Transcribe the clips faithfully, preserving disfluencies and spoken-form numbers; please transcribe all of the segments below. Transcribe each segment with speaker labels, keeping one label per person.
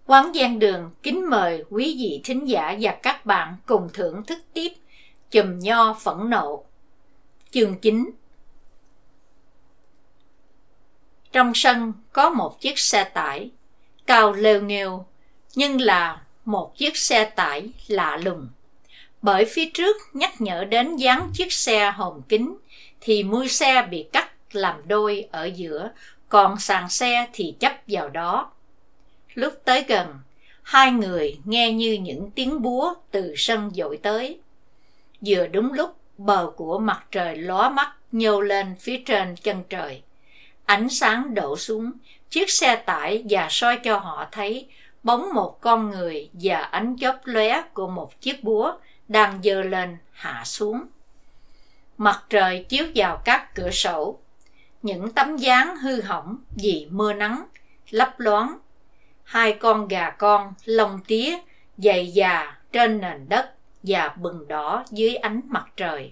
Speaker 1: Quán gian đường kính mời quý vị thính giả và các bạn cùng thưởng thức tiếp Chùm Nho Phẫn Nộ. Chương chín. Trong sân có một chiếc xe tải, cao lêu nghêu, nhưng là một chiếc xe tải lạ lùng. Bởi phía trước nhắc nhở đến dáng chiếc xe hồn kính, thì mui xe bị cắt làm đôi ở giữa, còn sàn xe thì chấp vào đó. Lúc tới gần, hai người nghe như những tiếng búa từ sân dội tới. Vừa đúng lúc bờ của mặt trời lóa mắt nhô lên phía trên chân trời. Ánh sáng đổ xuống chiếc xe tải và soi cho họ thấy bóng một con người và ánh chớp lóe của một chiếc búa đang giơ lên hạ xuống. Mặt trời chiếu vào các cửa sổ, những tấm dáng hư hỏng vì mưa nắng lấp loáng. Hai con gà con lông tía dày già trên nền đất và bừng đỏ dưới ánh mặt trời.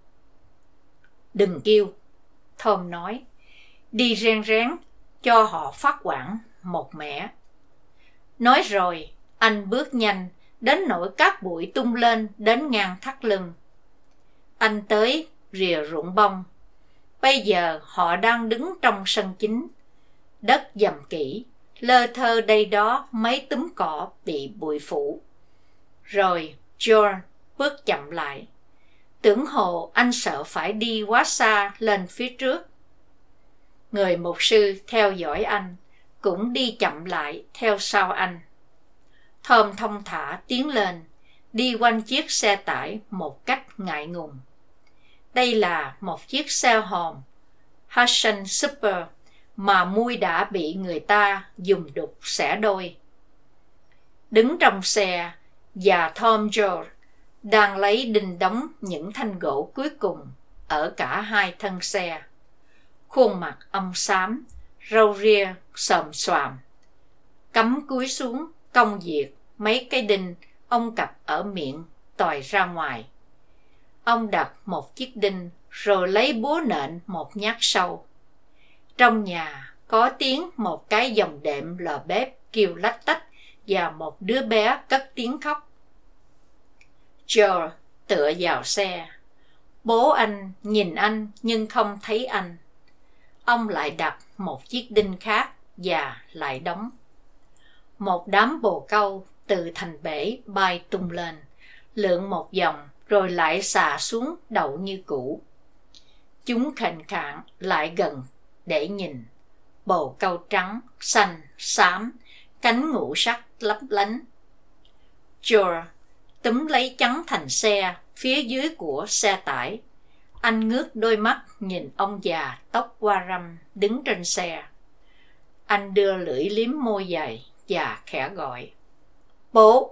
Speaker 1: "Đừng kêu," Tom nói, "đi reng rén cho họ phát hoảng một mẻ." Nói rồi anh bước nhanh đến nỗi cát bụi tung lên đến ngang thắt lưng. Anh tới rìa ruộng bông. Bây giờ họ đang đứng trong sân chính. Đất dầm kỹ, lơ thơ đây đó mấy túm cỏ bị bụi phủ. Rồi George bước chậm lại. Tưởng hồ anh sợ phải đi quá xa lên phía trước. Người mục sư theo dõi anh cũng đi chậm lại theo sau anh. Tom thong thả tiến lên, đi quanh chiếc xe tải một cách ngại ngùng. Đây là một chiếc xe hồn Hudson Super mà mui đã bị người ta dùng đục xẻ đôi. Đứng trong xe, và Tom George đang lấy đinh đóng những thanh gỗ cuối cùng ở cả hai thân xe. Khuôn mặt ông xám, râu ria xồm xoàm, cắm cúi xuống cong diệt mấy cái đinh ông cặp ở miệng tòi ra ngoài. Ông đặt một chiếc đinh rồi lấy búa nện một nhát sâu. Trong nhà có tiếng một cái dòng đệm lò bếp kêu lách tách và một đứa bé cất tiếng khóc. George tựa vào xe. Bố anh nhìn anh nhưng không thấy anh. Ông lại đặt một chiếc đinh khác và lại đóng. Một đám bồ câu từ thành bể bay tung lên, lượn một vòng rồi lại xà xuống đậu như cũ. Chúng khệnh khạng lại gần để nhìn. Bồ câu trắng, xanh, xám, cánh ngũ sắc lấp lánh. George túm lấy chắn thành xe phía dưới của xe tải. Anh ngước đôi mắt nhìn ông già tóc hoa râm đứng trên xe. Anh đưa lưỡi liếm môi dày và khẽ gọi, "Bố."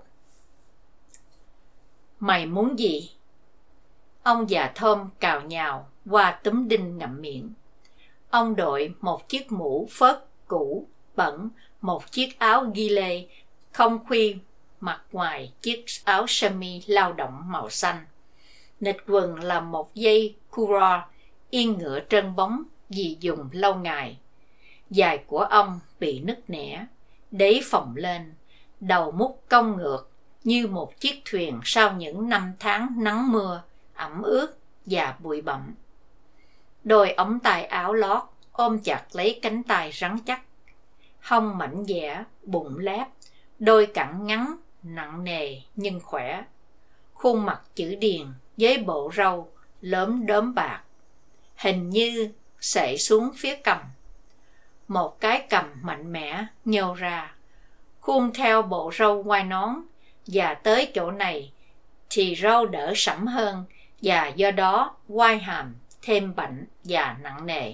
Speaker 1: "Mày muốn gì?" Ông già Thơm cào nhào qua túm đinh ngậm miệng. Ông đội một chiếc mũ phớt cũ bẩn, một chiếc áo ghi lê không khuy mặc ngoài chiếc áo sơ mi lao động màu xanh. Nịt quần là một dây cura yên ngựa trơn bóng vì dùng lâu ngày. Giày của ông bị nứt nẻ, đế phồng lên, đầu mút cong ngược như một chiếc thuyền sau những năm tháng nắng mưa, ẩm ướt và bụi bặm. Đôi ống tay áo lót ôm chặt lấy cánh tay rắn chắc. Hông mảnh dẻ, bụng lép, đôi cẳng ngắn, nặng nề nhưng khỏe. Khuôn mặt chữ điền với bộ râu lốm đốm bạc, hình như xệ xuống phía cằm. Một cái cằm mạnh mẽ nhô ra, khuôn theo bộ râu quai nón, và tới chỗ này thì râu đỡ sẫm hơn, và do đó quai hàm thêm bảnh và nặng nề.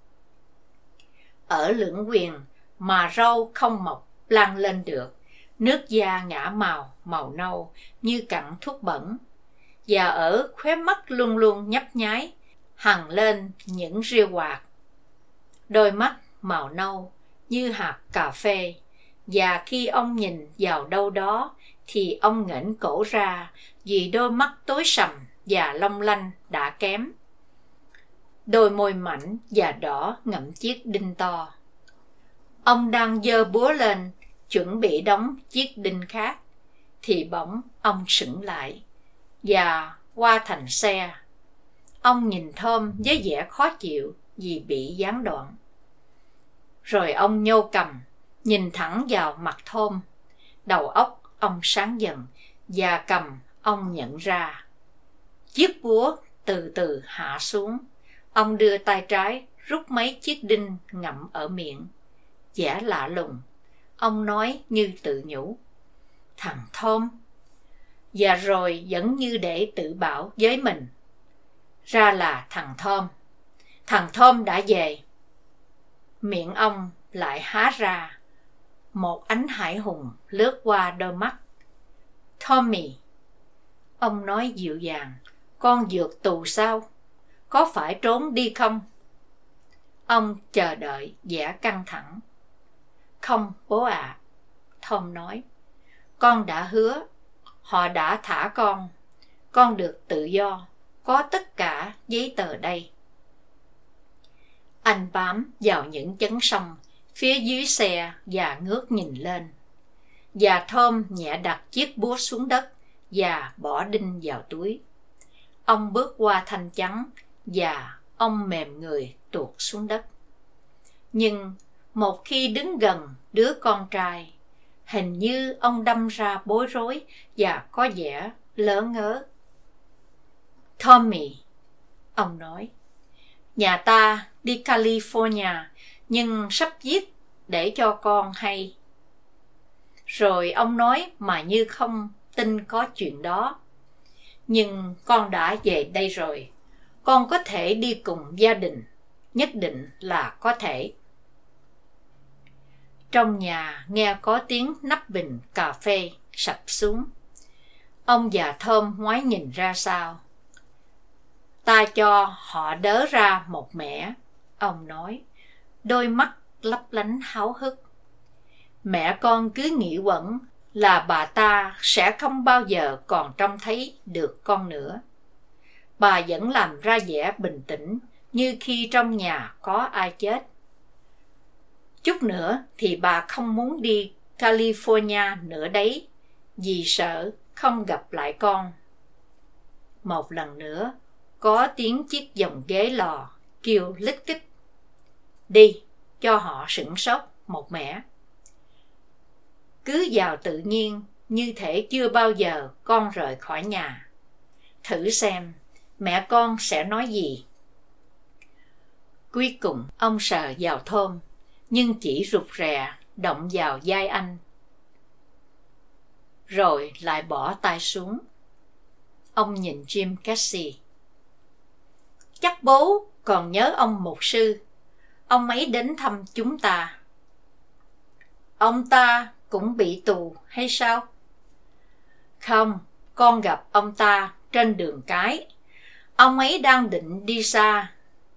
Speaker 1: Ở lưỡng quyền mà râu không mọc lan lên được, nước da ngả màu màu nâu như cặn thuốc bẩn, và ở khóe mắt luôn luôn nhấp nháy hằn lên những ria quạt. Đôi mắt màu nâu như hạt cà phê, và khi ông nhìn vào đâu đó thì ông nghển cổ ra vì đôi mắt tối sầm và long lanh đã kém. Đôi môi mảnh và đỏ ngậm chiếc đinh to. Ông đang giơ búa lên chuẩn bị đóng chiếc đinh khác, thì bỗng ông sững lại và qua thành xe. Ông nhìn Thom với vẻ khó chịu vì bị gián đoạn. Rồi ông nhô cằm, nhìn thẳng vào mặt Thom. Đầu óc ông sáng dần và cầm ông nhận ra. Chiếc búa từ từ hạ xuống. Ông đưa tay trái rút mấy chiếc đinh ngậm ở miệng. Vẻ lạ lùng. Ông nói như tự nhủ: thằng Thom. Và rồi vẫn như để tự bảo với mình: ra là thằng Thom. Thằng Thom đã về. Miệng ông lại há ra. Một ánh hải hùng lướt qua đôi mắt. Tommy, ông nói dịu dàng, con vượt tù sao? Có phải trốn đi không? Ông chờ đợi vẻ căng thẳng. Không, bố ạ, à, Tom nói. Con đã hứa, họ đã thả con. Con được tự do, có tất cả giấy tờ đây. Anh bám vào những chấn sông phía dưới xe và ngước nhìn lên. Và Tom nhẹ đặt chiếc búa xuống đất và bỏ đinh vào túi. Ông bước qua thanh chắn và ông mềm người tuột xuống đất. Nhưng một khi đứng gần đứa con trai, hình như ông đâm ra bối rối và có vẻ lỡ ngớ. Tommy, ông nói, nhà ta đi California nhưng sắp giết để cho con hay. Rồi ông nói mà như không tin có chuyện đó. Nhưng con đã về đây rồi, con có thể đi cùng gia đình, nhất định là có thể. Trong nhà nghe có tiếng nắp bình cà phê sập xuống. Ông và Thom ngoái nhìn ra sau. Ta cho họ đớ ra một mẻ, ông nói, đôi mắt lấp lánh háo hức. Mẹ con cứ nghĩ quẩn là bà ta sẽ không bao giờ còn trông thấy được con nữa. Bà vẫn làm ra vẻ bình tĩnh như khi trong nhà có ai chết. Chút nữa thì bà không muốn đi California nữa đấy, vì sợ không gặp lại con. Một lần nữa, có tiếng chiếc dòng ghế lò kêu lích kích. Đi, cho họ sửng sốt một mẻ. Cứ vào tự nhiên, như thể chưa bao giờ con rời khỏi nhà. Thử xem, mẹ con sẽ nói gì. Cuối cùng, ông sờ vào Thom, nhưng chỉ rụt rè động vào vai anh. Rồi lại bỏ tay xuống. Ông nhìn Jim Casey. Chắc bố còn nhớ ông mục sư. Ông ấy đến thăm chúng ta. Ông ta cũng bị tù hay sao? Không, con gặp ông ta trên đường cái. Ông ấy đang định đi xa.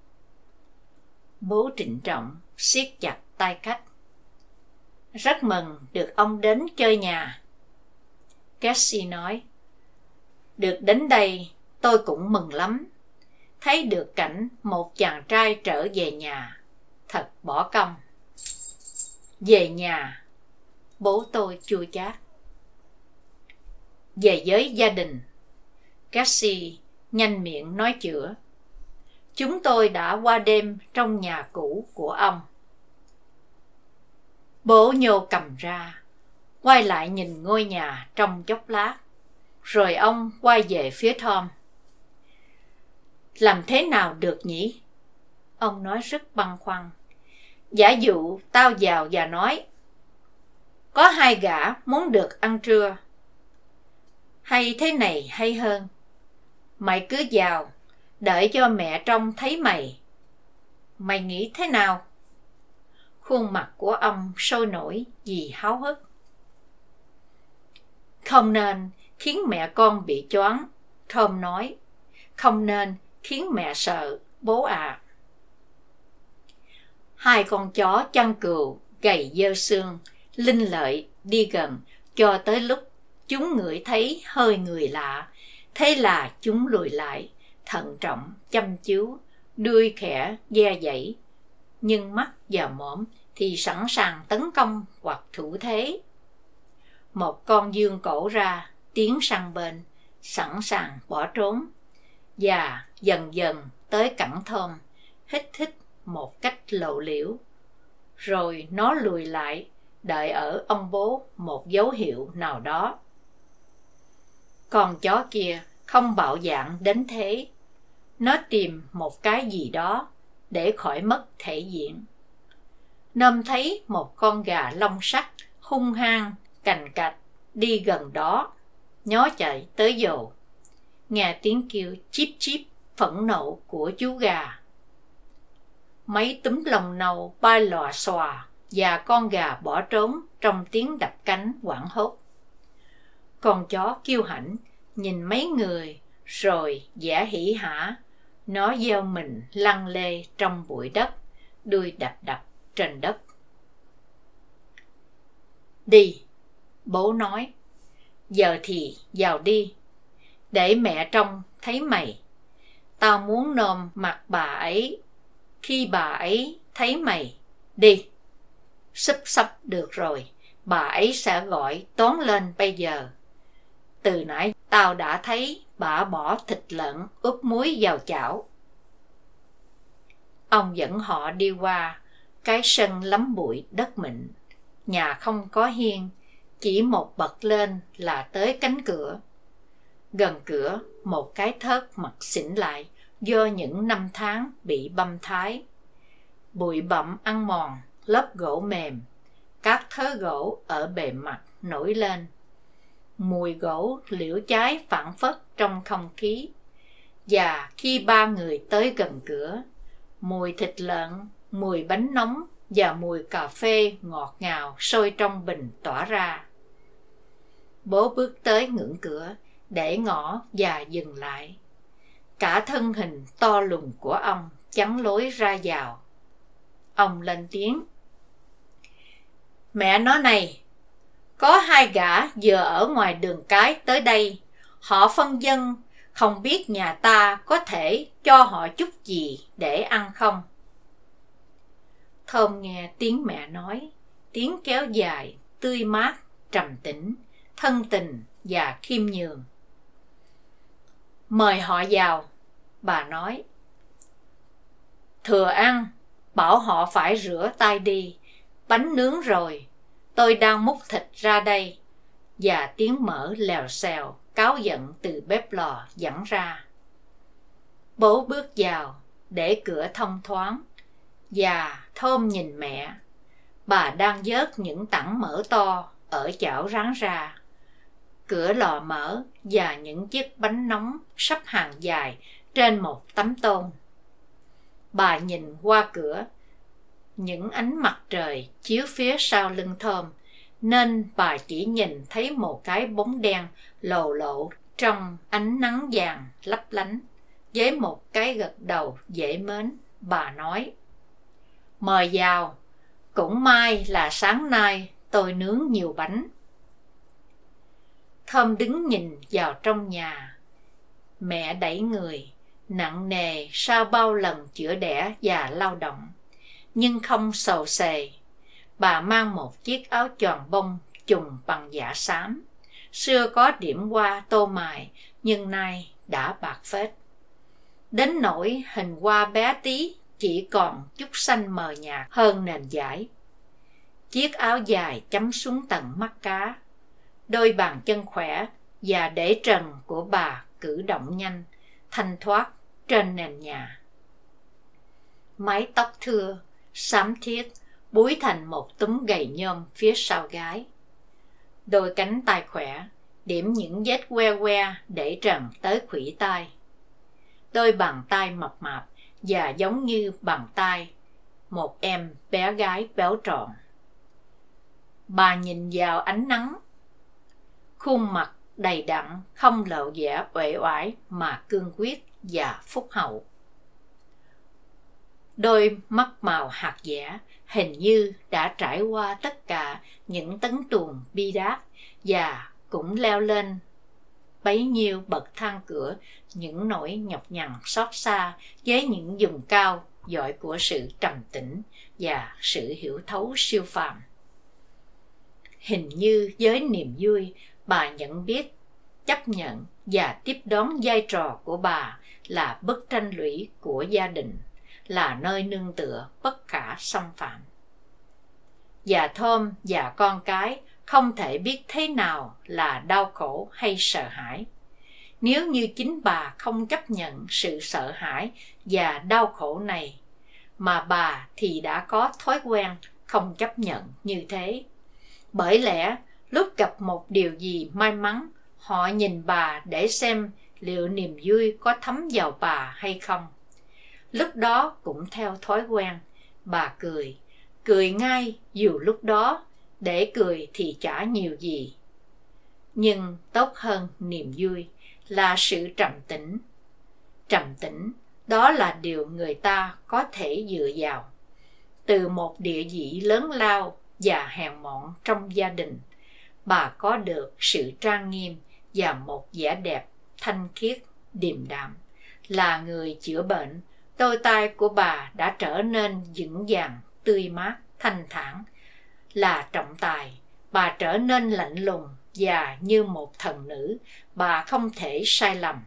Speaker 1: Bố trịnh trọng siết chặt tay khách. Rất mừng được ông đến chơi nhà. Cassie nói. Được đến đây tôi cũng mừng lắm. Thấy được cảnh một chàng trai trở về nhà, thật bỏ công. Về nhà, bố tôi chua chát. Về với gia đình, Cassie nhanh miệng nói chữa. Chúng tôi đã qua đêm trong nhà cũ của ông. Bố nhô cầm ra, quay lại nhìn ngôi nhà trong chốc lát, rồi ông quay về phía Thom. Làm thế nào được nhỉ? Ông nói rất băn khoăn. Giả dụ tao vào và nói, có hai gã muốn được ăn trưa. Hay thế này hay hơn. Mày cứ vào, đợi cho mẹ trông thấy mày. Mày nghĩ thế nào? Khuôn mặt của ông sôi nổi vì háo hức. Không nên khiến mẹ con bị choáng, Thom nói. Không nên khiến mẹ sợ, bố ạ. À. Hai con chó chăn cừu, gầy dơ xương, linh lợi đi gần cho tới lúc chúng ngửi thấy hơi người lạ. Thế là chúng lùi lại, thận trọng, chăm chú, đuôi khẽ, da dãy. Nhưng mắt và mõm thì sẵn sàng tấn công hoặc thủ thế. Một con dương cổ ra, tiến sang bên, sẵn sàng bỏ trốn, và dần dần tới cẳng Thom, hít hít một cách lộ liễu. Rồi nó lùi lại, đợi ở ông bố một dấu hiệu nào đó. Con chó kia không bạo dạn đến thế. Nó tìm một cái gì đó để khỏi mất thể diện. Nôm thấy một con gà lông sắt hung hăng cành cạch đi gần đó, nó chạy tới dồ, nghe tiếng kêu chíp chíp phẫn nộ của chú gà. Mấy túm lông nâu bay lòa xòa và con gà bỏ trốn trong tiếng đập cánh hoảng hốt. Con chó kiêu hãnh nhìn mấy người rồi vẻ hỉ hả, nó gieo mình lăn lê trong bụi đất, đuôi đập đập trên đất. Đi, bố nói, giờ thì vào đi, để mẹ trông thấy mày. Tao muốn nôm mặt bà ấy khi bà ấy thấy mày. Đi. Sắp sắp được rồi, bà ấy sẽ gọi toán lên bây giờ. Từ nãy tao đã thấy bà bỏ thịt lợn ướp muối vào chảo. Ông dẫn họ đi qua cái sân lắm bụi đất mịn. Nhà không có hiên, chỉ một bậc lên là tới cánh cửa. Gần cửa một cái thớt mặt xỉn lại do những năm tháng bị băm thái. Bụi bặm ăn mòn lớp gỗ mềm, các thớ gỗ ở bề mặt nổi lên. Mùi gỗ liễu cháy phảng phất trong không khí. Và khi ba người tới gần cửa, mùi thịt lợn, mùi bánh nóng và mùi cà phê ngọt ngào sôi trong bình tỏa ra. Bố bước tới ngưỡng cửa, để ngõ và dừng lại. Cả thân hình to lùn của ông chắn lối ra vào. Ông lên tiếng. Mẹ nó này, có hai gã vừa ở ngoài đường cái tới đây. Họ phân dân, không biết nhà ta có thể cho họ chút gì để ăn không? Thơm nghe tiếng mẹ nói, tiếng kéo dài, tươi mát, trầm tĩnh, thân tình và khiêm nhường. Mời họ vào, bà nói. Thừa ăn, bảo họ phải rửa tay đi, bánh nướng rồi, tôi đang múc thịt ra đây. Và tiếng mỡ lèo xèo, cáu giận từ bếp lò dẫn ra. Bố bước vào, để cửa thông thoáng, và Thơm nhìn mẹ. Bà đang vớt những tảng mỡ to ở chảo rán ra. Cửa lò mỡ và những chiếc bánh nóng sắp hàng dài trên một tấm tôn. Bà nhìn qua cửa, những ánh mặt trời chiếu phía sau lưng Thơm, nên bà chỉ nhìn thấy một cái bóng đen lồ lộ trong ánh nắng vàng lấp lánh. Với một cái gật đầu dễ mến, bà nói, mời vào, cũng may là sáng nay tôi nướng nhiều bánh. Thơm đứng nhìn vào trong nhà. Mẹ đẩy người, nặng nề sau bao lần chữa đẻ và lao động, nhưng không xầu xề. Bà mang một chiếc áo choàng bông chùm bằng vải xám. Xưa có điểm hoa tô mài, nhưng nay đã bạc phết. Đến nỗi hình hoa bé tí chỉ còn chút xanh mờ nhạt hơn nền vải. Chiếc áo dài chấm xuống tận mắt cá. Đôi bàn chân khỏe và để trần của bà cử động nhanh, thanh thoát trên nền nhà. Mái tóc thưa, xám thiết, búi thành một túm gầy nhôm phía sau gái. Đôi cánh tay khỏe, điểm những vết que que để trần tới khuỷu tay. Đôi bàn tay mập mạp và giống như bàn tay một em bé gái béo tròn. Bà nhìn vào ánh nắng. Khuôn mặt đầy đặn, không lộ vẻ uể oải mà cương quyết và phúc hậu. Đôi mắt màu hạt dẻ hình như đã trải qua tất cả những tấn tuồng bi đát và cũng leo lên bấy nhiêu bậc thang cửa những nỗi nhọc nhằn xót xa với những vùng cao giỏi của sự trầm tĩnh và sự hiểu thấu siêu phàm. Hình như với niềm vui, bà nhận biết, chấp nhận và tiếp đón vai trò của bà là bức tranh lũy của gia đình, là nơi nương tựa bất khả xâm phạm. Và Tom và con cái không thể biết thế nào là đau khổ hay sợ hãi. Nếu như chính bà không chấp nhận sự sợ hãi và đau khổ này, mà bà thì đã có thói quen không chấp nhận như thế. Bởi lẽ lúc gặp một điều gì may mắn, họ nhìn bà để xem liệu niềm vui có thấm vào bà hay không. Lúc đó cũng theo thói quen, bà cười, cười ngay dù lúc đó để cười thì chả nhiều gì. Nhưng tốt hơn niềm vui là sự trầm tĩnh. Trầm tĩnh, đó là điều người ta có thể dựa vào. Từ một địa vị lớn lao và hèn mọn trong gia đình, bà có được sự trang nghiêm và một vẻ đẹp thanh khiết, điềm đạm. Là người chữa bệnh, đôi tay của bà đã trở nên vững vàng, tươi mát, thanh thản. Là trọng tài, bà trở nên lạnh lùng và như một thần nữ, bà không thể sai lầm.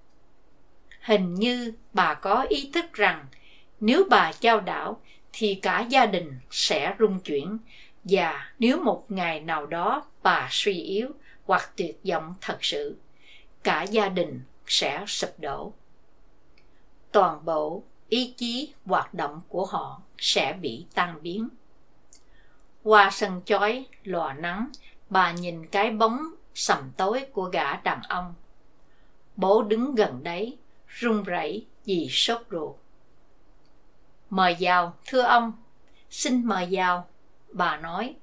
Speaker 1: Hình như bà có ý thức rằng nếu bà chao đảo thì cả gia đình sẽ rung chuyển, và nếu một ngày nào đó bà suy yếu hoặc tuyệt vọng thật sự, cả gia đình sẽ sụp đổ. Toàn bộ ý chí hoạt động của họ sẽ bị tan biến. Qua sân chói lò nắng, bà nhìn cái bóng sầm tối của gã đàn ông. Bố đứng gần đấy, run rẩy vì sốt ruột. Mời vào, thưa ông. Xin mời vào, bà nói.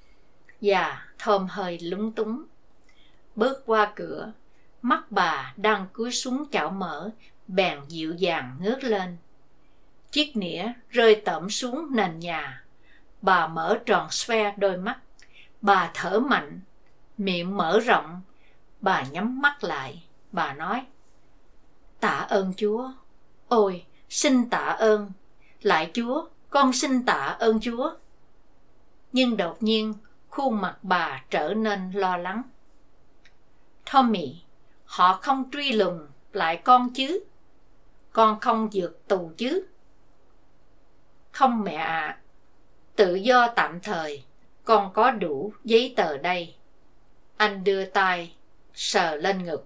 Speaker 1: Và Tom hơi lúng túng. Bước qua cửa, mắt bà đang cúi xuống chảo mỡ, bèn dịu dàng ngước lên. Chiếc nĩa rơi tẩm xuống nền nhà. Bà mở tròn xoe đôi mắt. Bà thở mạnh, miệng mở rộng. Bà nhắm mắt lại. Bà nói, tạ ơn Chúa. Ôi, xin tạ ơn. Lại Chúa, con xin tạ ơn Chúa. Nhưng đột nhiên, khuôn mặt bà trở nên lo lắng. Tommy, họ không truy lùng lại con chứ? Con không vượt tù chứ? Không mẹ ạ. À. Tự do tạm thời, con có đủ giấy tờ đây. Anh đưa tay, sờ lên ngực.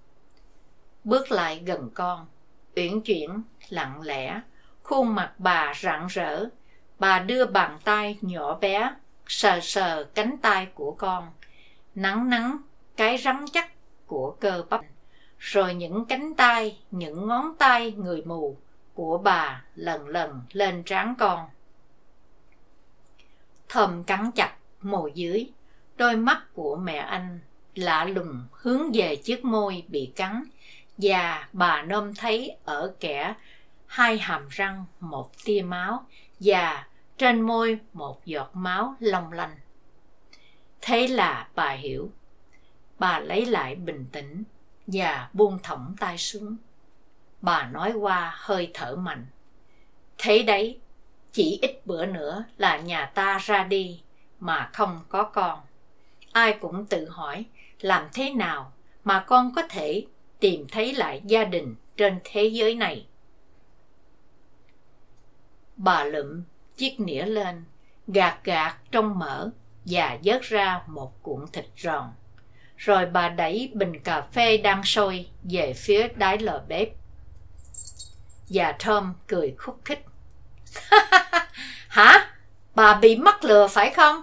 Speaker 1: Bước lại gần con, uyển chuyển, lặng lẽ, khuôn mặt bà rạng rỡ. Bà đưa bàn tay nhỏ bé, sờ sờ cánh tay của con, nắng nắng cái rắn chắc của cơ bắp. Rồi những cánh tay, những ngón tay người mù của bà lần lần lên trán con. Tom cắn chặt môi dưới, đôi mắt của mẹ anh lạ lùng hướng về chiếc môi bị cắn, và bà nôm thấy ở kẽ hai hàm răng một tia máu, và trên môi một giọt máu long lanh. Thế là bà hiểu. Bà lấy lại bình tĩnh và buông thõng tay xuống. Bà nói qua hơi thở mạnh. Thế đấy, chỉ ít bữa nữa là nhà ta ra đi mà không có con. Ai cũng tự hỏi làm thế nào mà con có thể tìm thấy lại gia đình trên thế giới này. Bà lụm chiếc nĩa lên, gạt gạt trong mỡ và vớt ra một cuộn thịt giòn. Rồi bà đẩy bình cà phê đang sôi về phía đáy lò bếp. Và Tom cười khúc khích. Hả? Bà bị mắc lừa phải không?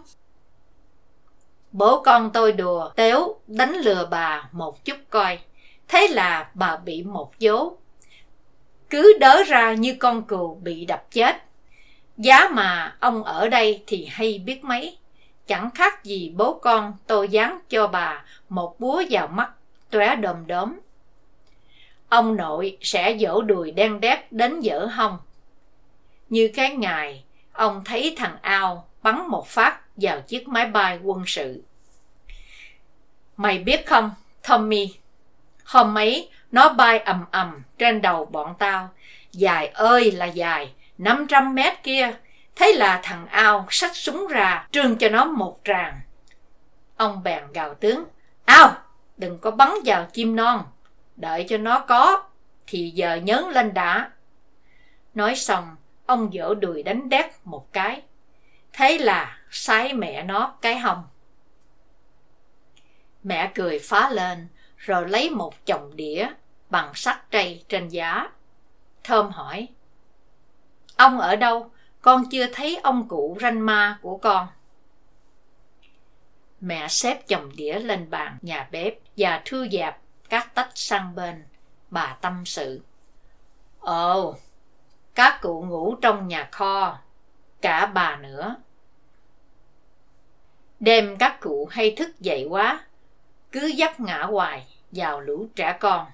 Speaker 1: Bố con tôi đùa tếu đánh lừa bà một chút coi. Thế là bà bị một vố. Cứ đớ ra như con cừu bị đập chết. Giá mà ông ở đây thì hay biết mấy. Chẳng khác gì bố con tôi giáng cho bà một búa vào mắt, tóe đom đóm. Ông nội sẽ vỗ đùi đen đét đến vỡ hông. Như cái ngày ông thấy thằng Ao bắn một phát vào chiếc máy bay quân sự. Mày biết không, Tommy, hôm ấy nó bay ầm ầm trên đầu bọn tao. Dài ơi là dài, năm trăm mét kia. Thế là thằng Ao xách súng ra, trương cho nó một tràng. Ông bèn gào tướng: Ao, đừng có bắn vào chim non, đợi cho nó có thì giờ nhớn lên đã. Nói xong, ông vỗ đùi đánh đét một cái. Thế là sái mẹ nó cái hông. Mẹ cười phá lên, rồi lấy một chồng đĩa bằng sắt trây trên giá. Thơm hỏi: Ông ở đâu? Con chưa thấy ông cụ ranh ma của con. Mẹ xếp chồng đĩa lên bàn nhà bếp và thu dẹp các tách sang bên. Bà tâm sự: Ồ, các cụ ngủ trong nhà kho, cả bà nữa. Đêm các cụ hay thức dậy quá, cứ dấp ngã hoài vào lũ trẻ con.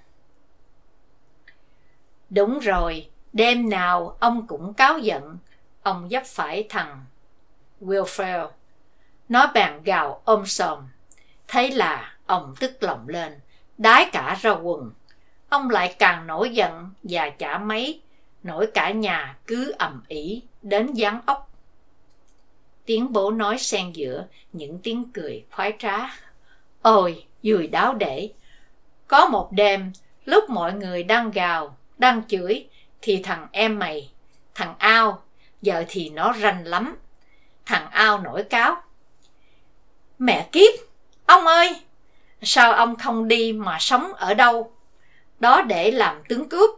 Speaker 1: Đúng rồi, đêm nào ông cũng cáu giận, ông dấp phải thằng Wilfred. Nó bèn gào ôm sòm. Thế là ông tức lòng lên, đái cả ra quần. Ông lại càng nổi giận và chả mấy, nổi cả nhà cứ ầm ĩ đến giáng ốc. Tiếng bố nói xen giữa những tiếng cười khoái trá: Ôi, vui đáo để. Có một đêm, lúc mọi người đang gào, đang chửi, thì thằng em mày, thằng Ao, giờ thì nó ranh lắm. Thằng Ao nổi cáo: Mẹ kiếp, ông ơi, sao ông không đi mà sống ở đâu đó để làm tướng cướp?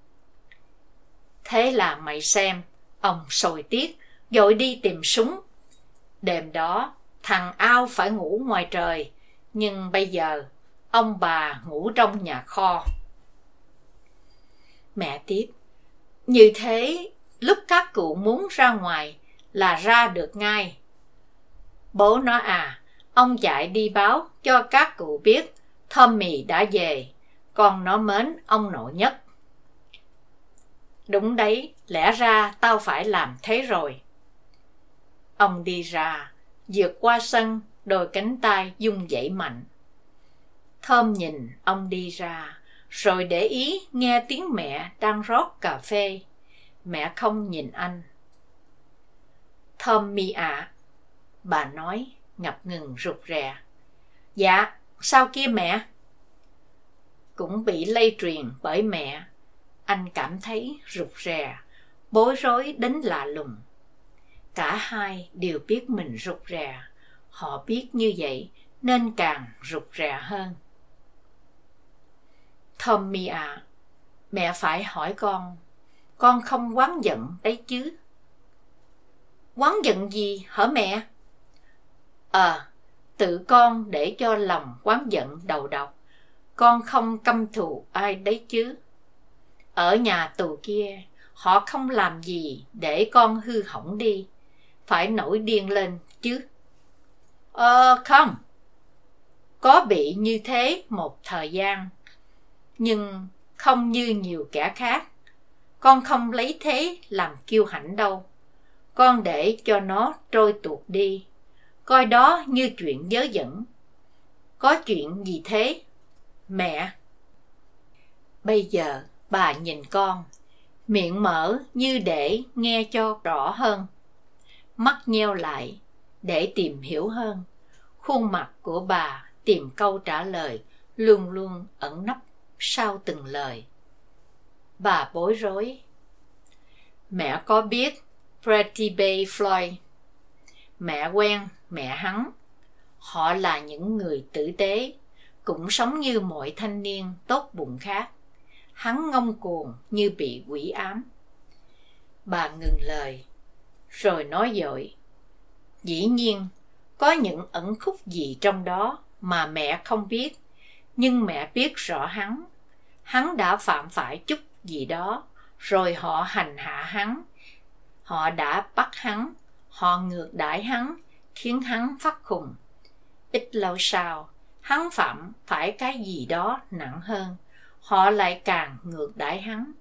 Speaker 1: Thế là mày xem, ông sồi tiết, vội đi tìm súng. Đêm đó, thằng Ao phải ngủ ngoài trời, nhưng bây giờ, ông bà ngủ trong nhà kho. Mẹ tiếp: Như thế, lúc các cụ muốn ra ngoài là ra được ngay. Bố nói à, ông chạy đi báo cho các cụ biết Tommy đã về, con nó mến ông nội nhất. Đúng đấy, lẽ ra tao phải làm thế rồi. Ông đi ra, vượt qua sân, đôi cánh tay rung dậy mạnh. Thơm nhìn ông đi ra, rồi để ý nghe tiếng mẹ đang rót cà phê. Mẹ không nhìn anh. Tommy ạ, à, bà nói ngập ngừng rụt rè. Dạ, sao kia mẹ? Cũng bị lây truyền bởi mẹ. Anh cảm thấy rụt rè, bối rối đến lạ lùng. Cả hai đều biết mình rụt rè. Họ biết như vậy nên càng rụt rè hơn. Tommy ạ, à, mẹ phải hỏi con, con không oán giận đấy chứ? Oán giận gì hả mẹ? Ờ, à, tự con để cho lòng oán giận đầu độc. Con không căm thù ai đấy chứ? Ở nhà tù kia, họ không làm gì để con hư hỏng đi, phải nổi điên lên chứ? Ờ, không. Có bị như thế một thời gian, nhưng không như nhiều kẻ khác. Con không lấy thế làm kiêu hãnh đâu. Con để cho nó trôi tuột đi, coi đó như chuyện vớ vẩn. Có chuyện gì thế, mẹ? Bây giờ bà nhìn con, miệng mở như để nghe cho rõ hơn. Mắt nheo lại để tìm hiểu hơn. Khuôn mặt của bà tìm câu trả lời luôn luôn ẩn nấp sau từng lời. Bà bối rối. Mẹ có biết Pretty Bay Floyd. Mẹ quen mẹ hắn. Họ là những người tử tế, cũng sống như mọi thanh niên tốt bụng khác. Hắn ngông cuồng như bị quỷ ám. Bà ngừng lời, rồi nói vội. Dĩ nhiên, có những ẩn khúc gì trong đó mà mẹ không biết, nhưng mẹ biết rõ hắn. Hắn đã phạm phải chút gì đó, rồi họ hành hạ hắn. Họ đã bắt hắn, họ ngược đãi hắn, khiến hắn phát khùng. Ít lâu sau, hắn phạm phải cái gì đó nặng hơn, họ lại càng ngược đãi hắn.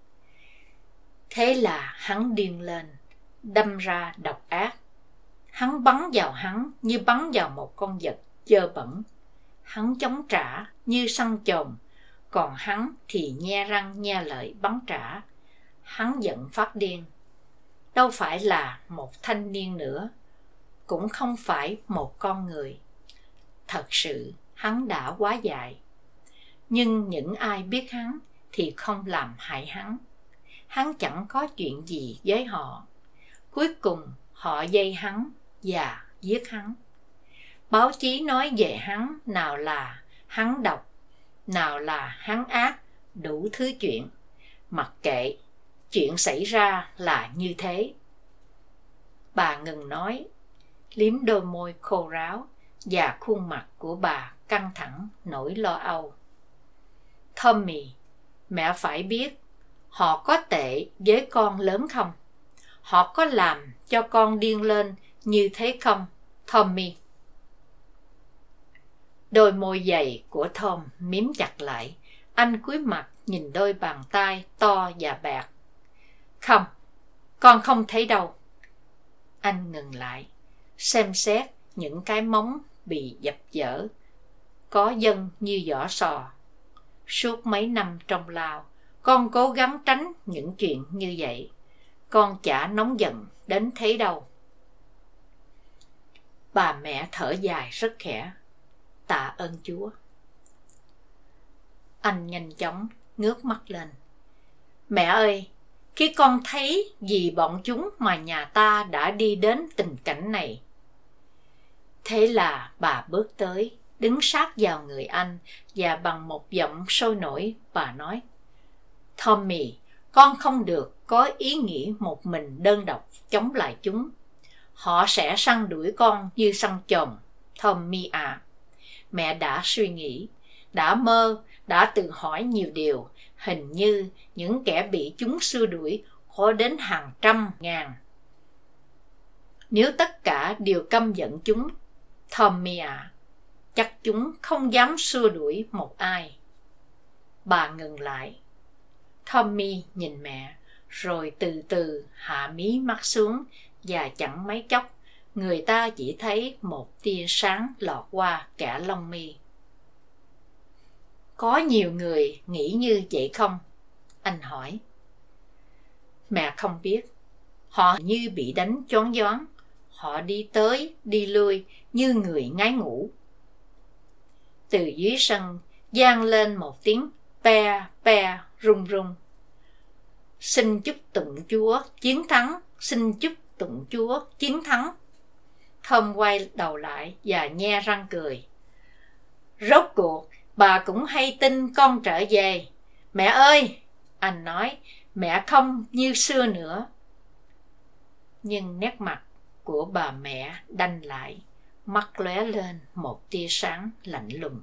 Speaker 1: Thế là hắn điên lên, đâm ra độc ác. Hắn bắn vào hắn như bắn vào một con vật dơ bẩn. Hắn chống trả như săn chồn, còn hắn thì nhe răng nhe lợi bắn trả. Hắn giận phát điên. đâu phải là một thanh niên nữa, cũng không phải một con người. Thật sự hắn đã quá dại. Nhưng những ai biết hắn thì không làm hại hắn. Hắn chẳng có chuyện gì với họ. Cuối cùng họ dây hắn và giết hắn. Báo chí nói về hắn nào là hắn độc, nào là hắn ác, đủ thứ chuyện. Mặc kệ, chuyện xảy ra là như thế. Bà ngừng nói, liếm đôi môi khô ráo và khuôn mặt của bà căng thẳng nỗi lo âu. Tommy, mẹ phải biết, họ có tệ với con lớn không? Họ có làm cho con điên lên như thế không, Tommy? Đôi môi dày của Tom mím chặt lại. Anh cúi mặt nhìn đôi bàn tay to và bạc. Không, con không thấy đâu. Anh ngừng lại, xem xét những cái móng bị dập dở, có dân như vỏ sò. Suốt mấy năm trong lao, con cố gắng tránh những chuyện như vậy. Con chả nóng giận đến thế đâu. Bà mẹ thở dài rất khẽ. Tạ ơn Chúa. Anh nhanh chóng ngước mắt lên. Mẹ ơi, khi con thấy vì bọn chúng mà nhà ta đã đi đến tình cảnh này. Thế là bà bước tới, đứng sát vào người anh và bằng một giọng sôi nổi bà nói: Tommy, con không được có ý nghĩ một mình đơn độc chống lại chúng. Họ sẽ săn đuổi con như săn chồn, Tommy à. Mẹ đã suy nghĩ, đã mơ, đã tự hỏi nhiều điều. Hình như những kẻ bị chúng xua đuổi có đến hàng trăm ngàn. Nếu tất cả đều căm giận chúng, Tommy à, chắc chúng không dám xua đuổi một ai. Bà ngừng lại. Tommy nhìn mẹ, rồi từ từ hạ mí mắt xuống, và chẳng mấy chốc, người ta chỉ thấy một tia sáng lọt qua cả lông mi. Có nhiều người nghĩ như vậy không? Anh hỏi. Mẹ không biết. Họ như bị đánh choáng váng. Họ đi tới, đi lui như người ngái ngủ. Từ dưới sân vang lên một tiếng pe pe rung rung. Xin chúc tụng Chúa chiến thắng, xin chúc tụng Chúa chiến thắng. Tom quay đầu lại và nhe răng cười. Rốt cuộc bà cũng hay tin con trở về. Mẹ ơi, anh nói, mẹ không như xưa nữa. Nhưng nét mặt của bà mẹ đanh lại, mắt lóe lên một tia sáng lạnh lùng.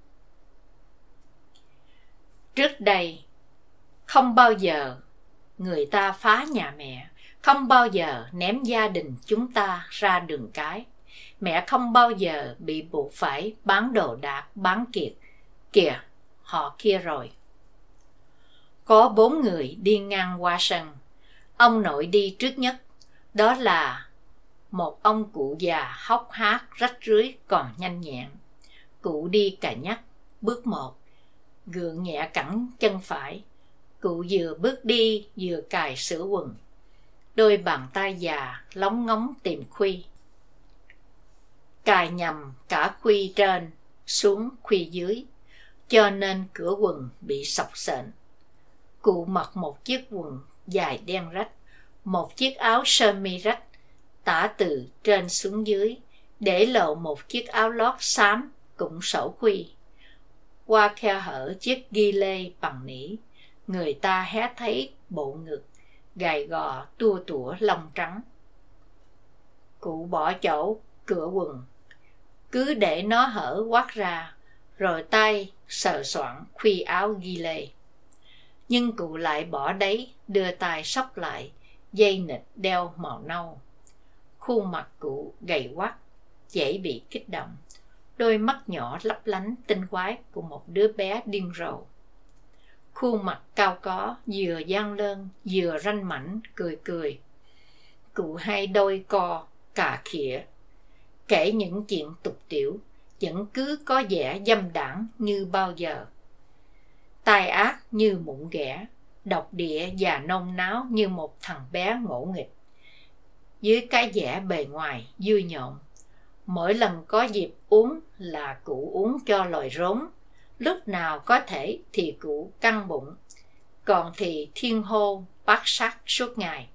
Speaker 1: Trước đây, không bao giờ người ta phá nhà mẹ, không bao giờ ném gia đình chúng ta ra đường cái. Mẹ không bao giờ bị buộc phải bán đồ đạc, bán kiệt. Kìa, họ kia rồi. Có bốn người đi ngang qua sân. Ông nội đi trước nhất. Đó là một ông cụ già hốc hác, rách rưới còn nhanh nhẹn. Cụ đi cà nhắc, bước một, gượng nhẹ cẳng chân phải. Cụ vừa bước đi vừa cài sửa quần. Đôi bàn tay già lóng ngóng tìm khuy. Cài nhầm cả khuy trên xuống khuy dưới, cho nên cửa quần bị xộc xệch. Cụ mặc một chiếc quần dài đen rách, một chiếc áo sơ mi rách, tả từ trên xuống dưới, để lộ một chiếc áo lót xám cũng xổ khuy. Qua khe hở chiếc ghi lê bằng nỉ, người ta hé thấy bộ ngực gầy gò tua tủa lông trắng. Cụ bỏ chỗ cửa quần, cứ để nó hở quát ra, rồi tay sờ soạng khuy áo ghi lê. Nhưng cụ lại bỏ đấy, đưa tay xốc lại dây nịt đeo màu nâu. Khuôn mặt cụ gầy quắt, dễ bị kích động, đôi mắt nhỏ lấp lánh tinh quái của một đứa bé điên rồ. Khuôn mặt cao có, vừa giang lơn, vừa ranh mảnh, cười cười. Cụ hai đôi co, cà khịa, kể những chuyện tục tiểu, vẫn cứ có vẻ dâm đãng như bao giờ. Tai ác như mụn ghẻ, độc địa và nôn náo như một thằng bé ngỗ nghịch, dưới cái vẻ bề ngoài vui nhộn. Mỗi lần có dịp uống là cụ uống cho lòi rốn, lúc nào có thể thì cụ căng bụng, còn thì thiên hô bát sát suốt ngày.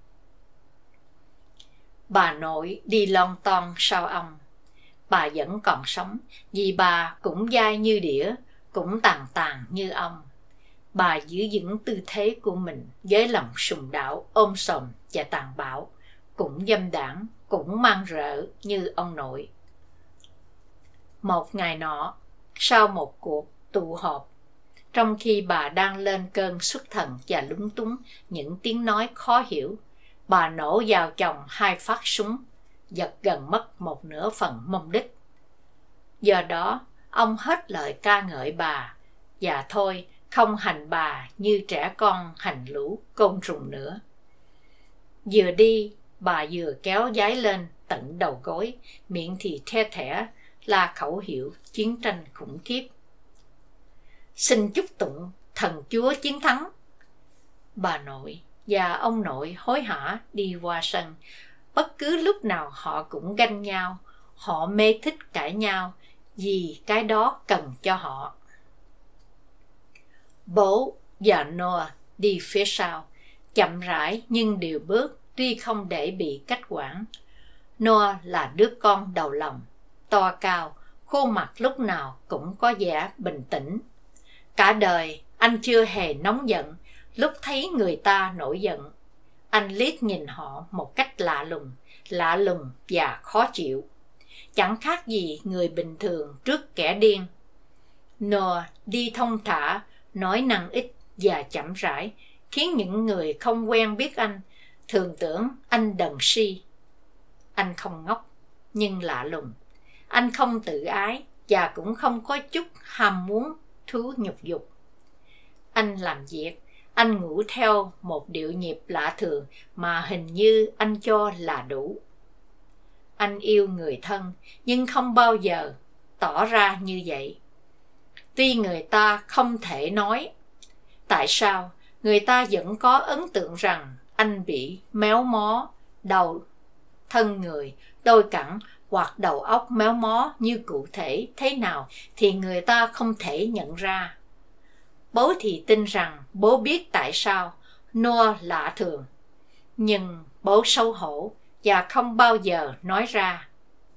Speaker 1: Bà nội đi lon ton sau ông. Bà vẫn còn sống, vì bà cũng dai như đĩa, cũng tàn tàn như ông. Bà giữ vững tư thế của mình với lòng sùng đạo ôm sòm và tàn bạo, cũng dâm đảng, cũng mang rợ như ông nội. Một ngày nọ, sau một cuộc tụ họp, trong khi bà đang lên cơn xuất thần và lúng túng những tiếng nói khó hiểu, bà nổ vào chồng hai phát súng, giật gần mất một nửa phần mông đích. Do đó, ông hết lời ca ngợi bà, và thôi không hành bà như trẻ con hành lũ côn trùng nữa. Vừa đi, bà vừa kéo giái lên tận đầu gối, miệng thì the thẻ là khẩu hiệu chiến tranh khủng khiếp. Xin chúc tụng thần chúa chiến thắng. Bà nội và ông nội hối hả đi qua sân. Bất cứ lúc nào họ cũng ganh nhau, họ mê thích cãi nhau vì cái đó cần cho họ. Bố và Noah đi phía sau, chậm rãi nhưng điều bước, đi không để bị cách quản. Noah là đứa con đầu lòng, to cao, khuôn mặt lúc nào cũng có vẻ bình tĩnh. Cả đời anh chưa hề nóng giận lúc thấy người ta nổi giận. Anh liếc nhìn họ một cách lạ lùng, lạ lùng và khó chịu, chẳng khác gì người bình thường trước kẻ điên. Noah đi thong thả, nói năng ít và chậm rãi, khiến những người không quen biết anh thường tưởng anh đần si. Anh không ngốc, nhưng lạ lùng. Anh không tự ái và cũng không có chút ham muốn thú nhục dục. Anh làm việc, anh ngủ theo một điệu nhịp lạ thường mà hình như anh cho là đủ. Anh yêu người thân, nhưng không bao giờ tỏ ra như vậy. Tuy người ta không thể nói tại sao, người ta vẫn có ấn tượng rằng anh bị méo mó, đầu, thân người, đôi cẳng hoặc đầu óc méo mó, như cụ thể thế nào thì người ta không thể nhận ra. Bố thì tin rằng bố biết tại sao Noah lạ thường, nhưng bố xấu hổ và không bao giờ nói ra.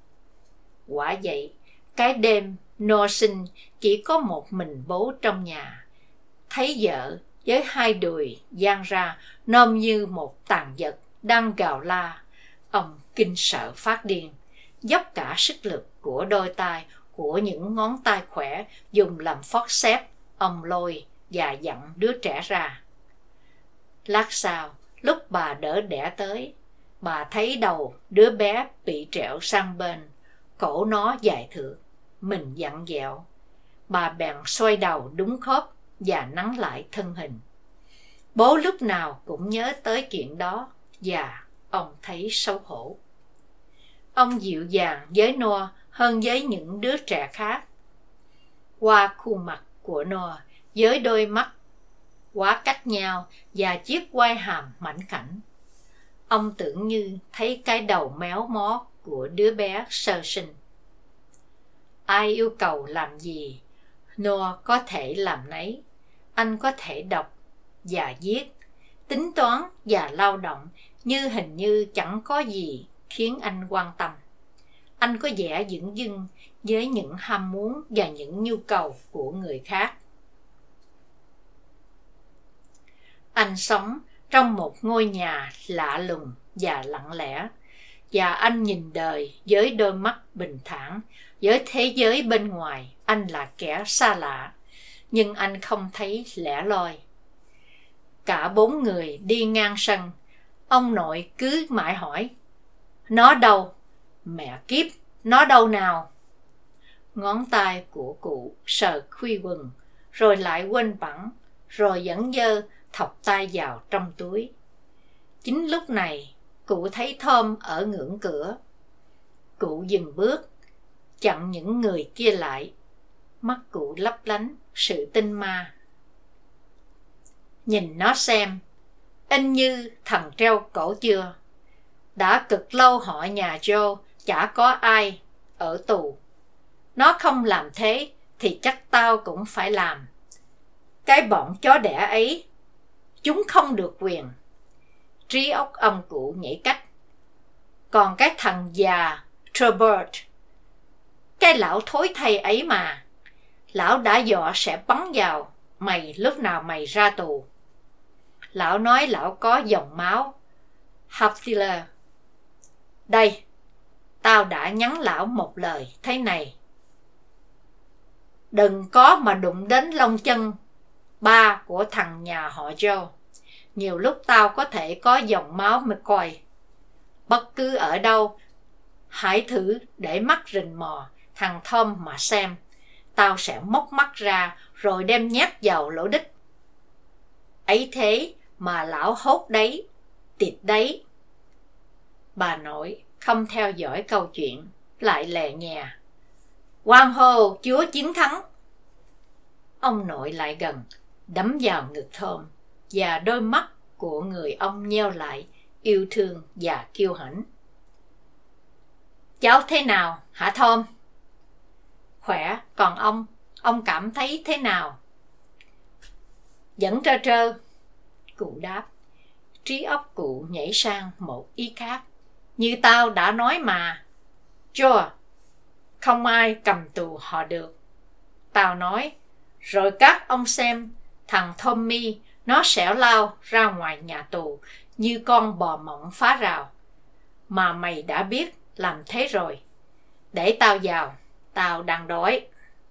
Speaker 1: Quả vậy, cái đêm Noah sinh chỉ có một mình bố trong nhà, thấy vợ với hai đùi dang ra nôm như một tàn vật đang gào la. Ông kinh sợ phát điên, dốc cả sức lực của đôi tay, của những ngón tay khỏe dùng làm phót xếp. Ông lôi và dặn đứa trẻ ra. Lát sau, lúc bà đỡ đẻ tới, bà thấy đầu đứa bé bị trẹo sang bên, cổ nó dài thượt, mình vặn vẹo. Bà bèn xoay đầu đúng khớp và nắn lại thân hình. Bố lúc nào cũng nhớ tới chuyện đó và ông thấy xấu hổ. Ông dịu dàng với Noah hơn với những đứa trẻ khác. Qua khuôn mặt của Noah với đôi mắt quá cách nhau và chiếc quai hàm mảnh khảnh, ông tưởng như thấy cái đầu méo mó của đứa bé sơ sinh. Ai yêu cầu làm gì, Noah có thể làm nấy. Anh có thể đọc và viết, tính toán và lao động, như hình như chẳng có gì khiến anh quan tâm. Anh có vẻ dửng dưng với những ham muốn và những nhu cầu của người khác. Anh sống trong một ngôi nhà lạ lùng và lặng lẽ, và anh nhìn đời với đôi mắt bình thản. Với thế giới bên ngoài, anh là kẻ xa lạ, nhưng anh không thấy lẻ loi. Cả bốn người đi ngang sân, ông nội cứ mãi hỏi: "Nó đâu? Mẹ kiếp, nó đâu nào?" Ngón tay của cụ sờ khuy quần, rồi lại quên bẵng, rồi vẫn giơ thọc tay vào trong túi. Chính lúc này, cụ thấy Thom ở ngưỡng cửa. Cụ dừng bước, chặn những người kia lại. Mắt cụ lấp lánh sự tinh ma. "Nhìn nó xem, in như thần treo cổ chưa? đã cực lâu họ nhà Joe chả có ai ở tù. Nó không làm thế thì chắc tao cũng phải làm. Cái bọn chó đẻ ấy, chúng không được quyền. Trí óc ông cụ nhảy cách. Còn cái thằng già Trubert, cái lão thối thây ấy mà, lão đã dọa sẽ bắn vào mày lúc nào mày ra tù. Lão nói lão có dòng máu Hafthiller. Đây, tao đã nhắn lão một lời thế này. Đừng có mà đụng đến lông chân ba của thằng nhà họ Joe. Nhiều lúc tao có thể có dòng máu McCoy. Bất cứ ở đâu, hãy thử để mắt rình mò thằng Tom mà xem. Tao sẽ móc mắt ra rồi đem nhét vào lỗ đít. Ấy thế mà lão hốt đấy, tịt đấy. Bà nội không theo dõi câu chuyện, lại lè nhè. Hoan hô, Chúa chiến thắng. Ông nội lại gần, đấm vào ngực Tom, và đôi mắt của người ông nheo lại, yêu thương và kiêu hãnh. Cháu thế nào, hả Tom? Khỏe, còn ông, ông cảm thấy thế nào? Vẫn trơ trơ. Cụ đáp. Trí óc cụ nhảy sang một ý khác. Như tao đã nói mà, Joe, không ai cầm tù họ được. Tao nói, rồi các ông xem, thằng Tommy nó sẽ lao ra ngoài nhà tù như con bò mộng phá rào. Mà mày đã biết làm thế rồi. Để tao vào, tao đang đói.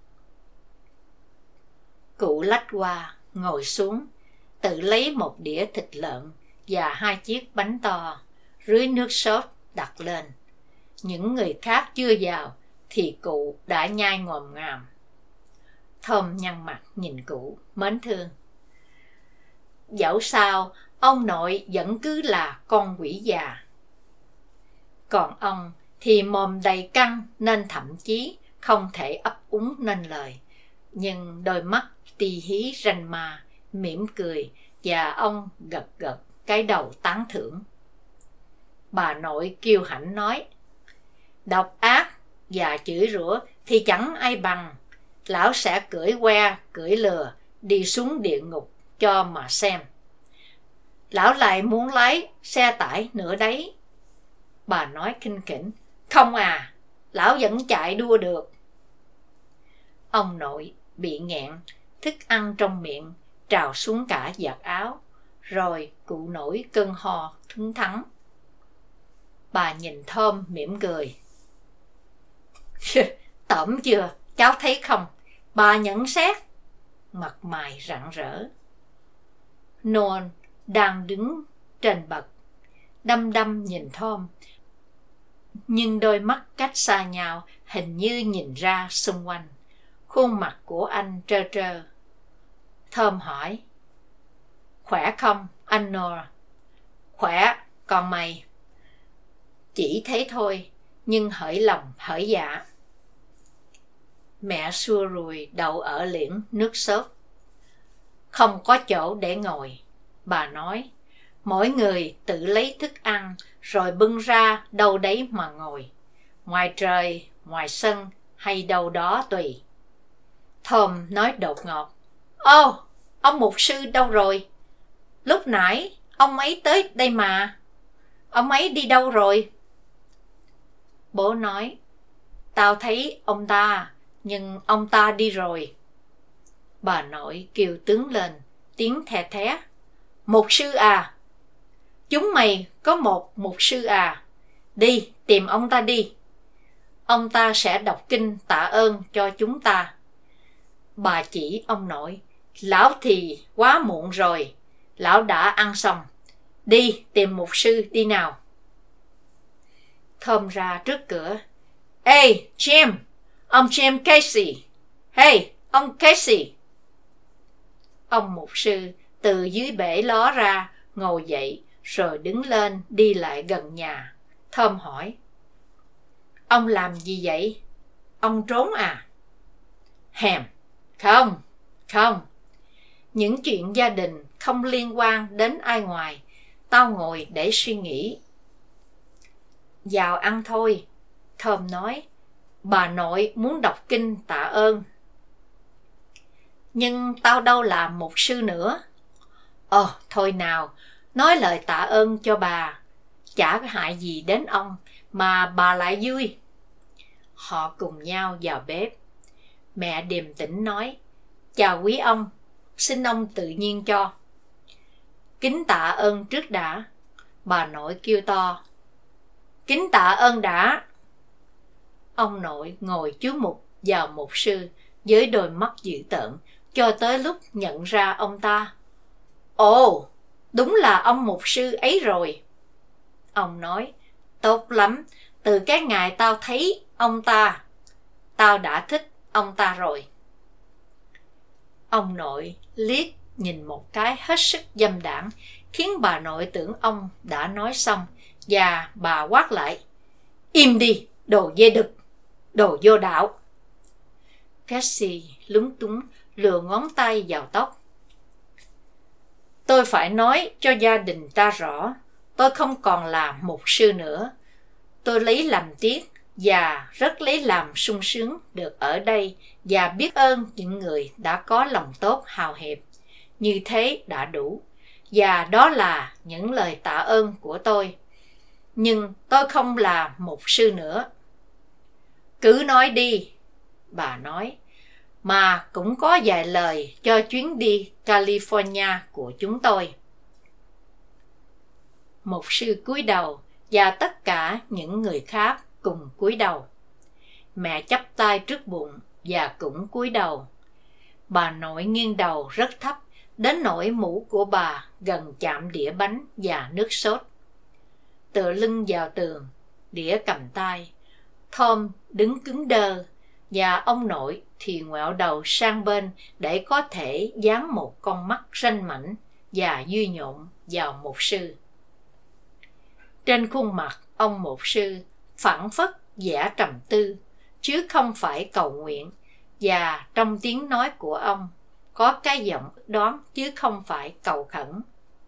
Speaker 1: Cụ lách qua, ngồi xuống, tự lấy một đĩa thịt lợn và hai chiếc bánh to, rưới nước sốt đặt lên. Những người khác chưa vào thì cụ đã nhai ngồm ngàm. Tom nhăn mặt nhìn cụ, mến thương. Dẫu sao, ông nội vẫn cứ là con quỷ già. Còn ông thì mồm đầy căng nên thậm chí không thể ấp úng nên lời. Nhưng đôi mắt tì hí ranh ma, mỉm cười, và ông gật gật cái đầu tán thưởng. Bà nội kiêu hãnh nói, độc ác và chửi rủa thì chẳng ai bằng. Lão sẽ cưỡi que, cưỡi lừa, đi xuống địa ngục cho mà xem. Lão lại muốn lái xe tải nữa đấy. Bà nói khinh khỉnh, không à, lão vẫn chạy đua được. Ông nội bị nghẹn, thức ăn trong miệng trào xuống cả vạt áo, rồi cụ nổi cơn ho thúng thắng. Bà nhìn Tom mỉm cười. Tẩm chưa, cháu thấy không? Bà nhận xét. Mặt mày rạng rỡ. Noel đang đứng trên bậc, đăm đăm nhìn Tom, nhưng đôi mắt cách xa nhau hình như nhìn ra xung quanh. Khuôn mặt của anh trơ trơ. Tom hỏi, khỏe không, anh Noel? Khỏe, còn mày? Chỉ thế thôi, nhưng hỡi lòng hỡi dạ. Mẹ xua rùi đậu ở liễn nước sốt. Không có chỗ để ngồi, bà nói. Mỗi người tự lấy thức ăn rồi bưng ra đâu đấy mà ngồi. Ngoài trời, ngoài sân hay đâu đó tùy. Tom nói đột ngột. Ô, ông mục sư đâu rồi? Lúc nãy ông ấy tới đây mà. Ông ấy đi đâu rồi? Bố nói, tao thấy ông ta, nhưng ông ta đi rồi. Bà nội kêu tướng lên, tiếng the thé. Mục sư à? Chúng mày có một mục sư à? Đi, tìm ông ta đi. Ông ta sẽ đọc kinh tạ ơn cho chúng ta. Bà chỉ ông nội, lão thì quá muộn rồi, lão đã ăn xong. Đi, tìm mục sư đi nào. Tom ra trước cửa. Ê, Jim, ông Jim Casey. Hey, ông Casey. Ông mục sư từ dưới bể ló ra, ngồi dậy, rồi đứng lên đi lại gần nhà. Tom hỏi, ông làm gì vậy? Ông trốn à? Hèm, không, không. Những chuyện gia đình không liên quan đến ai ngoài. Tao ngồi để suy nghĩ. Vào ăn thôi, Tom nói. Bà nội muốn đọc kinh tạ ơn. Nhưng tao đâu làm mục sư nữa. Ồ, thôi nào, nói lời tạ ơn cho bà. Chả có hại gì đến ông, mà bà lại vui. Họ cùng nhau vào bếp. Mẹ điềm tĩnh nói, chào quý ông, xin ông tự nhiên cho. Kính tạ ơn trước đã, bà nội kêu to. Kính tạ ơn đã. Ông nội ngồi chú mục vào mục sư với đôi mắt dữ tợn cho tới lúc nhận ra ông ta. Ồ, đúng là ông mục sư ấy rồi. Ông nói, tốt lắm, từ cái ngày tao thấy ông ta, tao đã thích ông ta rồi. Ông nội liếc nhìn một cái hết sức dâm đãng, khiến bà nội tưởng ông đã nói xong, và bà quát lại, im đi, đồ dê đực, đồ vô đạo. Cassie lúng túng lừa ngón tay vào tóc. Tôi phải nói cho gia đình ta rõ, tôi không còn là mục sư nữa. Tôi lấy làm tiếc và rất lấy làm sung sướng được ở đây và biết ơn những người đã có lòng tốt hào hiệp. Như thế đã đủ, và đó là những lời tạ ơn của tôi. Nhưng tôi không là mục sư nữa. Cứ nói đi, bà nói, mà cũng có vài lời cho chuyến đi California của chúng tôi. Mục sư cúi đầu và tất cả những người khác cùng cúi đầu. Mẹ chắp tay trước bụng và cũng cúi đầu. Bà nội nghiêng đầu rất thấp, đến nỗi mũ của bà gần chạm đĩa bánh và nước sốt. Tựa lưng vào tường, đĩa cầm tay, Tom đứng cứng đơ, và ông nội thì ngoẹo đầu sang bên để có thể dán một con mắt ranh mảnh và vui nhộn vào mục sư. Trên khuôn mặt ông mục sư phảng phất vẻ trầm tư, chứ không phải cầu nguyện, và trong tiếng nói của ông có cái giọng đoán chứ không phải cầu khẩn.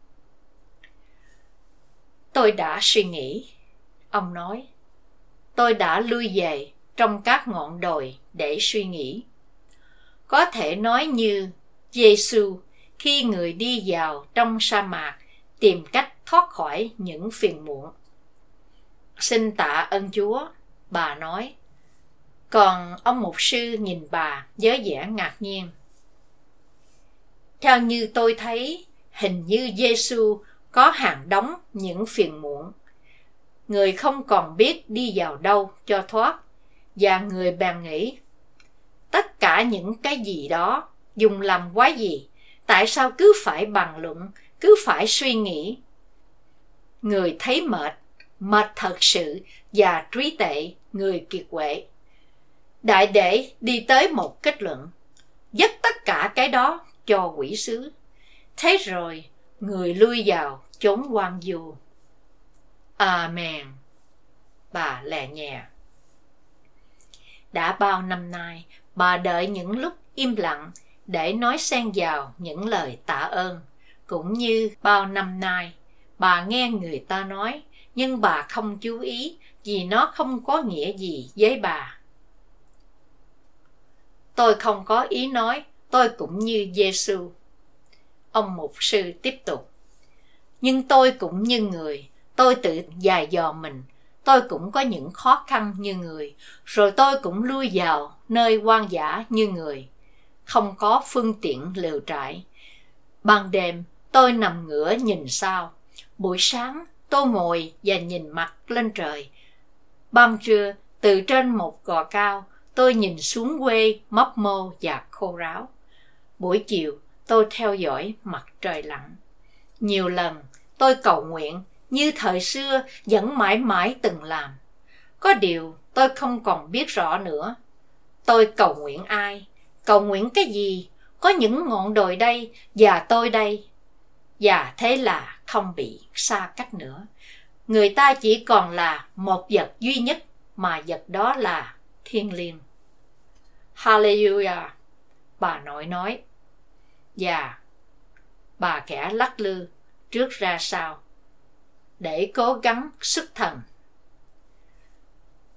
Speaker 1: Tôi đã suy nghĩ, ông nói. Tôi đã lui về trong các ngọn đồi để suy nghĩ. Có thể nói như Giê-xu khi người đi vào trong sa mạc tìm cách thoát khỏi những phiền muộn. Xin tạ ơn Chúa, bà nói. Còn ông mục sư nhìn bà với vẻ ngạc nhiên. Theo như tôi thấy, hình như Giê-xu có hàng đống những phiền muộn. Người không còn biết đi vào đâu cho thoát, và người bèn nghĩ, tất cả những cái gì đó dùng làm quái gì, tại sao cứ phải bàn luận, cứ phải suy nghĩ. Người thấy mệt, mệt thật sự, và trí tệ, người kiệt quệ. Đại để đi tới một kết luận, dứt tất cả cái đó cho quỷ sứ. Thế rồi, người lui vào chốn hoang vu. Amen. Bà lè nhẹ. Đã bao năm nay, bà đợi những lúc im lặng để nói xen vào những lời tạ ơn. Cũng như bao năm nay, bà nghe người ta nói, nhưng bà không chú ý vì nó không có nghĩa gì với bà. Tôi không có ý nói, tôi cũng như Giê-xu. Ông mục sư tiếp tục. Nhưng tôi cũng như người, tôi tự dày dò mình. Tôi cũng có những khó khăn như người, rồi tôi cũng lui vào nơi hoang dã như người. Không có phương tiện lều trại. Ban đêm, tôi nằm ngửa nhìn sao. Buổi sáng, tôi ngồi và nhìn mặt lên trời. Ban trưa, từ trên một gò cao, tôi nhìn xuống quê mấp mô và khô ráo. Buổi chiều, tôi theo dõi mặt trời lặn. Nhiều lần, tôi cầu nguyện như thời xưa vẫn mãi mãi từng làm. Có điều tôi không còn biết rõ nữa. Tôi cầu nguyện ai? Cầu nguyện cái gì? Có những ngọn đồi đây và tôi đây. Và thế là không bị xa cách nữa. Người ta chỉ còn là một vật duy nhất, mà vật đó là thiêng liêng. Hallelujah, bà nội nói. Và bà kẻ lắc lư trước ra sau để cố gắng xuất thần.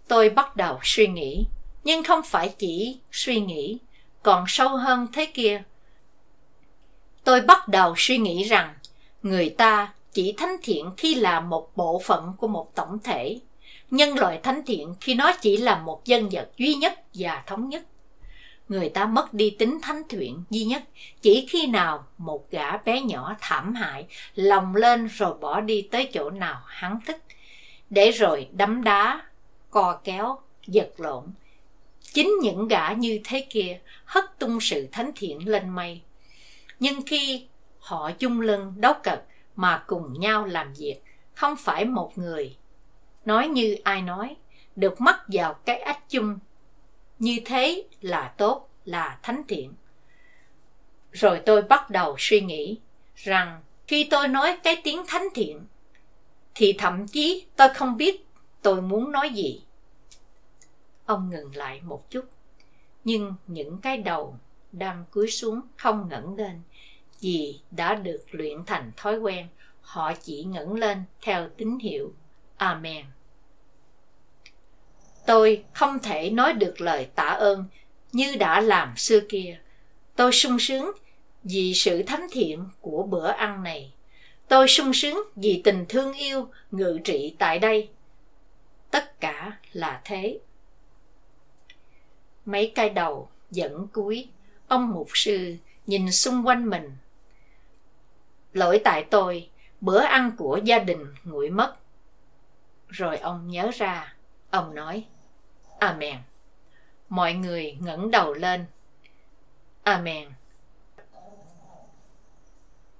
Speaker 1: Tôi bắt đầu suy nghĩ, nhưng không phải chỉ suy nghĩ, còn sâu hơn thế kia. Tôi bắt đầu suy nghĩ rằng người ta chỉ thánh thiện khi là một bộ phận của một tổng thể, nhân loại thánh thiện khi nó chỉ là một dân vật duy nhất và thống nhất. Người ta mất đi tính thánh thiện duy nhất chỉ khi nào một gã bé nhỏ thảm hại lồng lên rồi bỏ đi tới chỗ nào hắn thích, để rồi đấm đá, co kéo, giật lộn. Chính những gã như thế kia hất tung sự thánh thiện lên mây. Nhưng khi họ chung lưng đấu cật mà cùng nhau làm việc, không phải một người, nói như ai nói, được mắc vào cái ách chung. Như thế là tốt, là thánh thiện. Rồi tôi bắt đầu suy nghĩ rằng khi tôi nói cái tiếng thánh thiện, thì thậm chí tôi không biết tôi muốn nói gì. Ông ngừng lại một chút, nhưng những cái đầu đang cúi xuống không ngẩng lên, vì đã được luyện thành thói quen, họ chỉ ngẩng lên theo tín hiệu Amen. Tôi không thể nói được lời tạ ơn như đã làm xưa kia. Tôi sung sướng vì sự thánh thiện của bữa ăn này. Tôi sung sướng vì tình thương yêu ngự trị tại đây. Tất cả là thế. Mấy cái đầu vẫn cúi, ông mục sư nhìn xung quanh mình. Lỗi tại tôi, bữa ăn của gia đình nguội mất. Rồi ông nhớ ra, ông nói Amen. Mọi người ngẩng đầu lên. Amen.